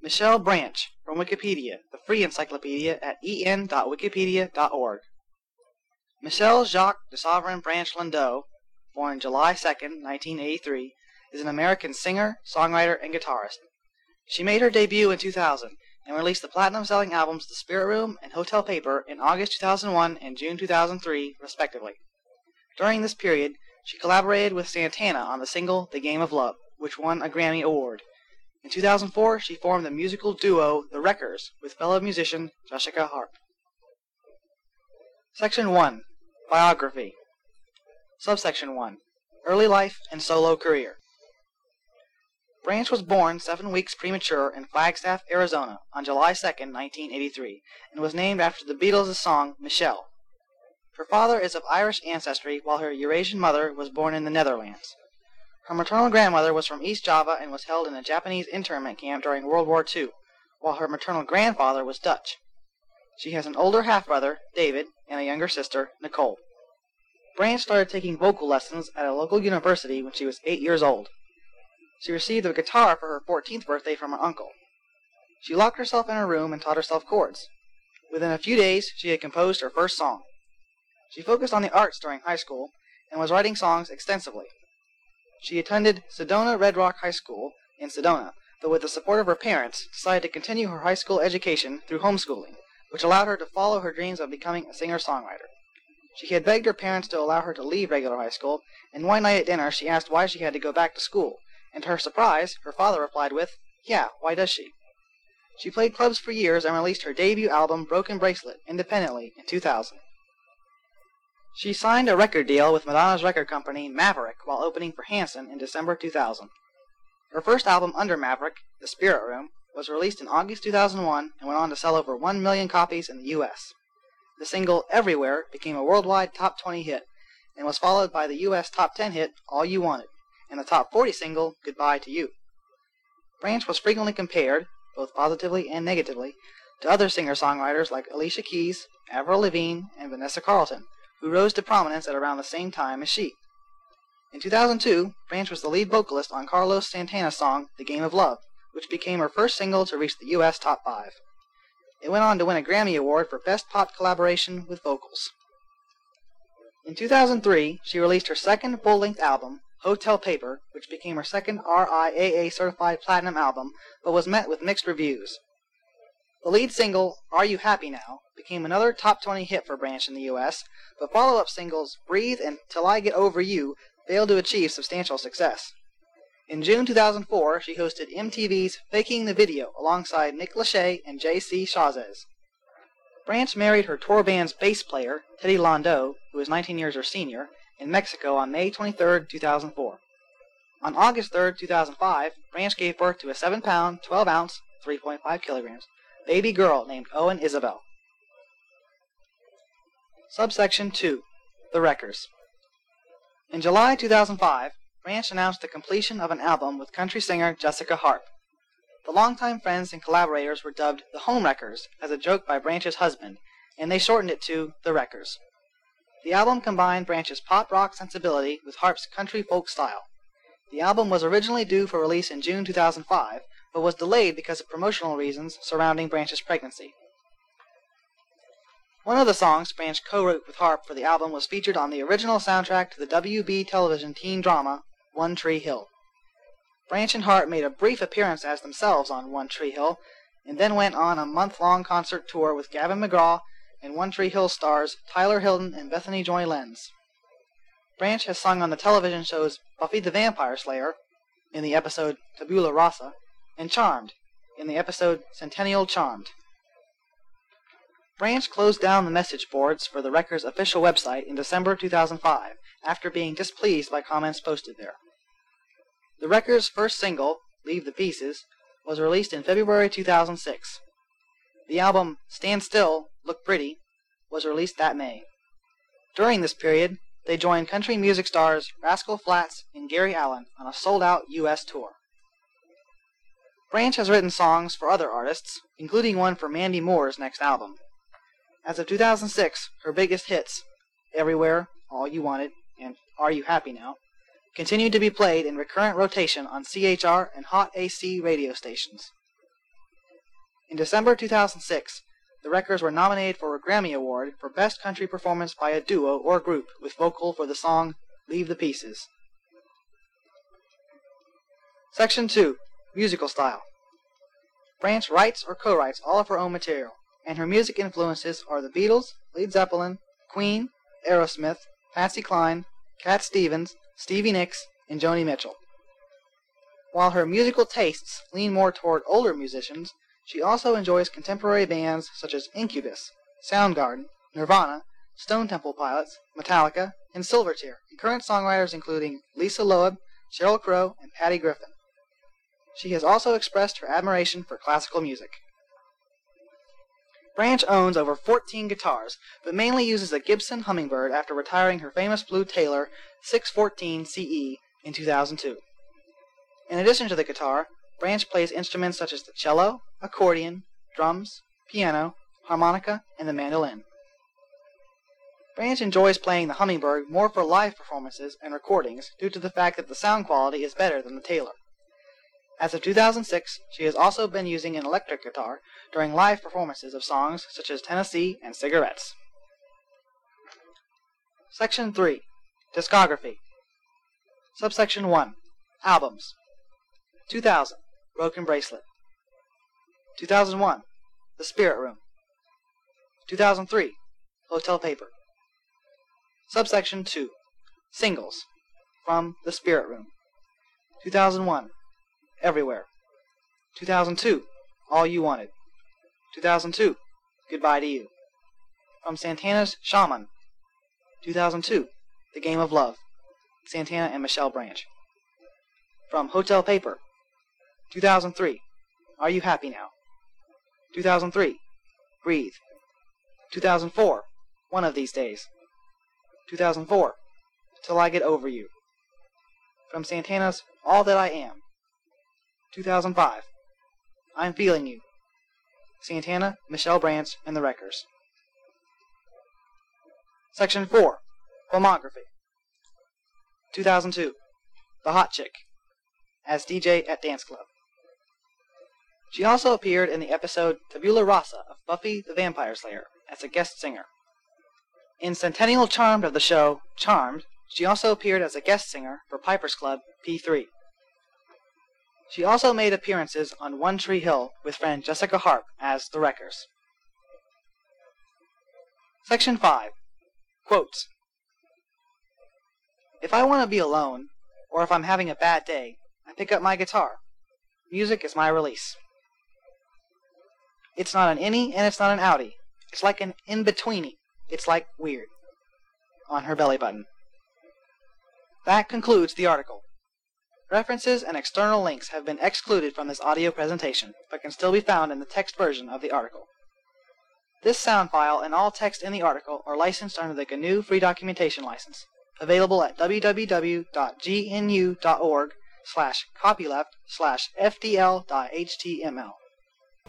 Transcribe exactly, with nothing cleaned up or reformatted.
Michelle Branch, from Wikipedia, the free encyclopedia at e n dot wikipedia dot org. Michelle Jacques de Sovereign Branch Landau, born July second, nineteen eighty-three, is an American singer, songwriter, and guitarist. She made her debut in two thousand and released the platinum-selling albums The Spirit Room and Hotel Paper in August two thousand one and June two thousand three, respectively. During this period, she collaborated with Santana on the single The Game of Love, which won a Grammy Award. In two thousand four, she formed the musical duo The Wreckers with fellow musician Jessica Harp. Section one. Biography. Subsection one. Early life and solo career. Branch was born seven weeks premature in Flagstaff, Arizona, on July second, nineteen eighty-three, and was named after the Beatles' song Michelle. Her father is of Irish ancestry, while her Eurasian mother was born in the Netherlands. Her maternal grandmother was from East Java and was held in a Japanese internment camp during World War Two, while her maternal grandfather was Dutch. She has an older half-brother, David, and a younger sister, Nicole. Branch started taking vocal lessons at a local university when she was eight years old. She received a guitar for her fourteenth birthday from her uncle. She locked herself in her room and taught herself chords. Within a few days, she had composed her first song. She focused on the arts during high school and was writing songs extensively. She attended Sedona Red Rock High School in Sedona, but with the support of her parents, decided to continue her high school education through homeschooling, which allowed her to follow her dreams of becoming a singer-songwriter. She had begged her parents to allow her to leave regular high school, and one night at dinner she asked why she had to go back to school, and to her surprise, her father replied with, "Yeah, why does she?" She played clubs for years and released her debut album Broken Bracelet independently in two thousand. She signed a record deal with Madonna's record company, Maverick, while opening for Hanson in December two thousand. Her first album under Maverick, The Spirit Room, was released in August two thousand one and went on to sell over one million copies in the U S The single Everywhere became a worldwide top twenty hit and was followed by the U S top ten hit All You Wanted and the top forty single Goodbye to You. Branch was frequently compared, both positively and negatively, to other singer-songwriters like Alicia Keys, Avril Lavigne, and Vanessa Carlton, who rose to prominence at around the same time as she. In two thousand two, Branch was the lead vocalist on Carlos Santana's song The Game of Love, which became her first single to reach the U S top five. It went on to win a Grammy Award for Best Pop Collaboration with Vocals. In two thousand three, she released her second full-length album, Hotel Paper, which became her second R I A A certified platinum album, but was met with mixed reviews. The lead single, Are You Happy Now, became another top twenty hit for Branch in the U S, but follow-up singles Breathe and Till I Get Over You failed to achieve substantial success. In June two thousand four, she hosted M T V's Faking the Video alongside Nick Lachey and J C Chazes. Branch married her tour band's bass player, Teddy Landau, who is nineteen years her senior, in Mexico on May twenty-third, two thousand four. On August third, two thousand five, Branch gave birth to a seven pound, twelve ounce, three point five kilograms, baby girl named Owen Isabel. Subsection two. The Wreckers. In July two thousand five, Branch announced the completion of an album with country singer Jessica Harp. The longtime friends and collaborators were dubbed the Home Wreckers as a joke by Branch's husband, and they shortened it to The Wreckers. The album combined Branch's pop rock sensibility with Harp's country folk style. The album was originally due for release in June two thousand five, but was delayed because of promotional reasons surrounding Branch's pregnancy. One of the songs Branch co-wrote with Harp for the album was featured on the original soundtrack to the W B television teen drama One Tree Hill. Branch and Harp made a brief appearance as themselves on One Tree Hill, and then went on a month-long concert tour with Gavin McGraw and One Tree Hill stars Tyler Hilton and Bethany Joy Lenz. Branch has sung on the television shows Buffy the Vampire Slayer, in the episode Tabula Rasa, and Charmed, in the episode Centennial Charmed. Branch closed down the message boards for the Wreckers' official website in December two thousand five, after being displeased by comments posted there. The Wreckers' first single, Leave the Pieces, was released in February two thousand six. The album Stand Still, Look Pretty was released that May. During this period, they joined country music stars Rascal Flatts and Gary Allan on a sold-out U S tour. Branch has written songs for other artists, including one for Mandy Moore's next album. As of two thousand six, her biggest hits, Everywhere, All You Wanted, and Are You Happy Now, continued to be played in recurrent rotation on C H R and Hot A C radio stations. In December two thousand six, the Wreckers were nominated for a Grammy Award for Best Country Performance by a Duo or Group with vocal for the song Leave the Pieces. Section two. Musical Style. Branch writes or co-writes all of her own material, and her music influences are the Beatles, Led Zeppelin, Queen, Aerosmith, Patsy Cline, Cat Stevens, Stevie Nicks, and Joni Mitchell. While her musical tastes lean more toward older musicians, she also enjoys contemporary bands such as Incubus, Soundgarden, Nirvana, Stone Temple Pilots, Metallica, and Silverchair, and current songwriters including Lisa Loeb, Sheryl Crow, and Patty Griffin. She has also expressed her admiration for classical music. Branch owns over fourteen guitars, but mainly uses a Gibson Hummingbird after retiring her famous blue Taylor six fourteen C E in two thousand two. In addition to the guitar, Branch plays instruments such as the cello, accordion, drums, piano, harmonica, and the mandolin. Branch enjoys playing the Hummingbird more for live performances and recordings due to the fact that the sound quality is better than the Taylor. As of two thousand six, she has also been using an electric guitar during live performances of songs such as Tennessee and Cigarettes. Section three. Discography. Subsection one. Albums. two thousand. Broken Bracelet. two thousand one. The Spirit Room. two thousand three. Hotel Paper. Subsection two. Singles. From The Spirit Room. two thousand one. Everywhere. two thousand two. All You Wanted. two thousand two. Goodbye to You. From Santana's Shaman. two thousand two. The Game of Love. Santana and Michelle Branch. From Hotel Paper. two thousand three. Are You Happy Now? two thousand three. Breathe. two thousand four. One of These Days. two thousand four. Till I Get Over You. From Santana's All That I Am. two thousand five. I'm Feeling You. Santana, Michelle Branch, and the Wreckers. Section four. Filmography. two thousand two. The Hot Chick. As D J at Dance Club. She also appeared in the episode Tabula Rasa of Buffy the Vampire Slayer as a guest singer. In Centennial Charmed of the show Charmed, she also appeared as a guest singer for Piper's Club P three. She also made appearances on One Tree Hill with friend Jessica Harp as the Wreckers. Section five. Quotes. If I want to be alone, or if I'm having a bad day, I pick up my guitar. Music is my release. It's not an innie and it's not an outie. It's like an in-betweenie. It's like weird. On her belly button. That concludes the article. References and external links have been excluded from this audio presentation, but can still be found in the text version of the article. This sound file and all text in the article are licensed under the G N U Free Documentation License, available at w w w dot g n u dot org slash copyleft slash f d l dot h t m l.